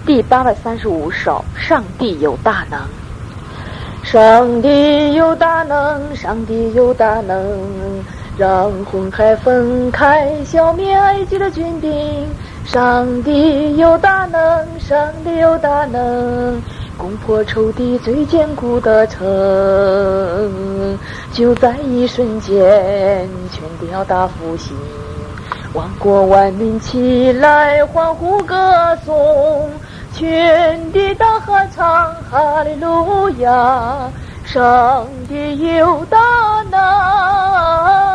第835首，上帝有大能。 上帝有大能，上帝有大能，让红海分开，消灭埃及的军兵。上帝有大能，上帝有大能，攻破仇敌最坚固的城。就在一瞬间，全地要大复兴，万国万民起来欢呼歌颂，全地大合唱哈利路亚，上帝有大能。